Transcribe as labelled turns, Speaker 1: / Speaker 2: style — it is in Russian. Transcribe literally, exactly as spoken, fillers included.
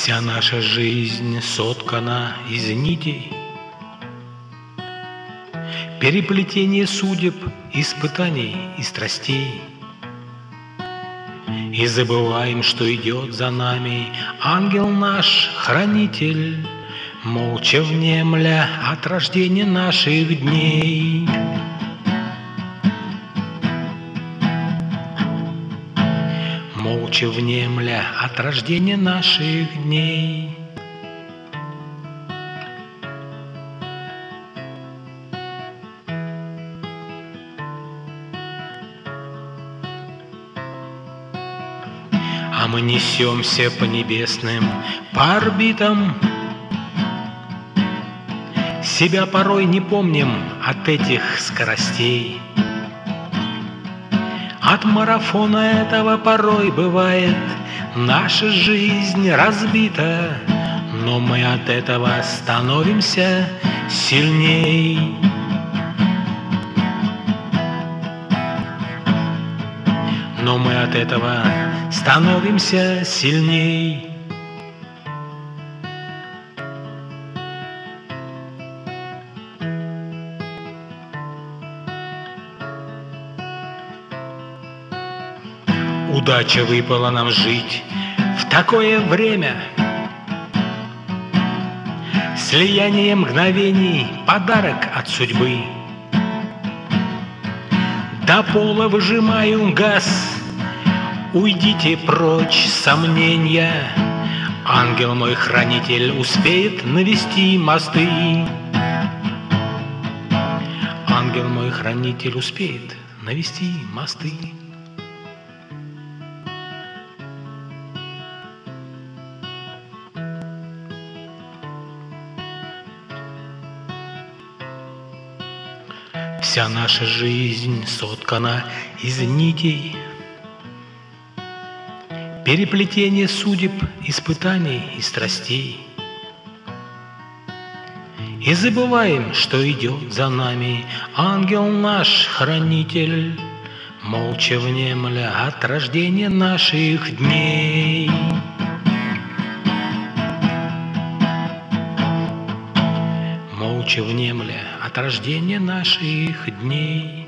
Speaker 1: Вся наша жизнь соткана из нитей, переплетение судеб, испытаний и страстей. И забываем, что идет за нами ангел наш, хранитель, молча внемля от рождения наших дней. Молча внемля от рождения наших дней. А мы несемся по небесным, по орбитам, себя порой не помним от этих скоростей. От марафона этого порой бывает наша жизнь разбита, но мы от этого становимся сильней. Но мы от этого становимся сильней. Удача выпала нам жить в такое время. Слияние мгновений, подарок от судьбы. До пола выжимаю газ, уйдите прочь, сомнения. Ангел мой хранитель успеет навести мосты. Ангел мой хранитель успеет навести мосты. Вся наша жизнь соткана из нитей, переплетение судеб, испытаний и страстей. И забываем, что идет за нами ангел наш, хранитель, молча внемля от рождения наших дней. Молча внемля от рождения наших дней.